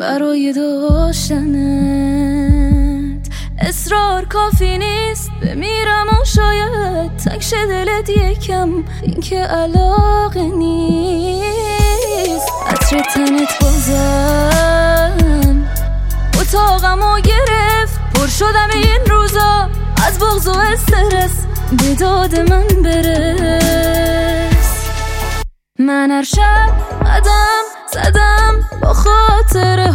برای داشتنت. اصرار کافی نیست، بمیرم و شاید تکش دلت یکم، این که علاقه نیست. عطر تنت بازم اتاقمو گرفت، پر شدم این روزا از بغض و استرس، به داد من برس. من هر شب قدم زدم با خاطره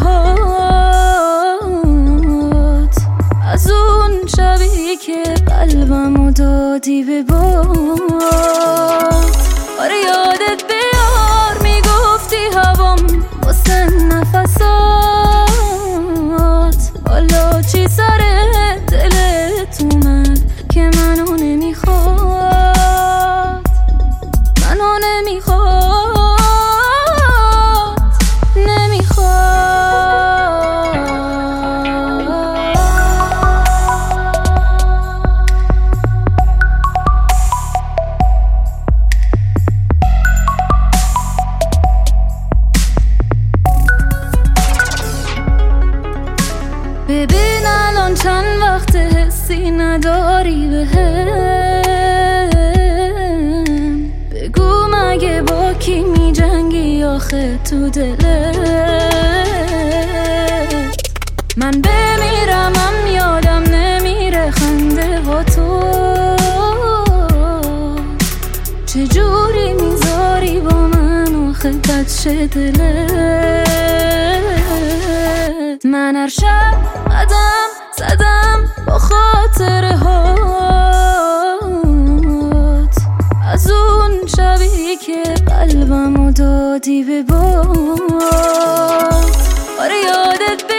هات، از اون شبی که قلبمو دادی به باد. آره یادت بیار میگفتی هوام واسه نفسات، حالا چی سر دلت اومد که منو نمیخواد، منو نمیخواد، ببین الان چند وقت حسی نداری بهم، بگو مگه با کی می جنگی آخه تو دلت. من بمیرمم یادم نمیره خنده ها تو، چجوری میذاری با من آخه بچه دلت. من هر شب قدم زدم با خاطره هات، از اون شبی که قلبمو دادی به باد. آره یادت